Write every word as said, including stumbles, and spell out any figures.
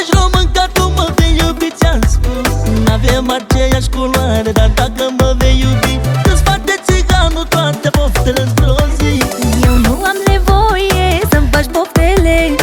ești român ca tu mă vei iubi, ți-am spus. N-avem aceeași culoare, dar dacă mă vei iubi îți face țiganul toate poftele într-o zi. Eu nu am nevoie să-mi faci poftele,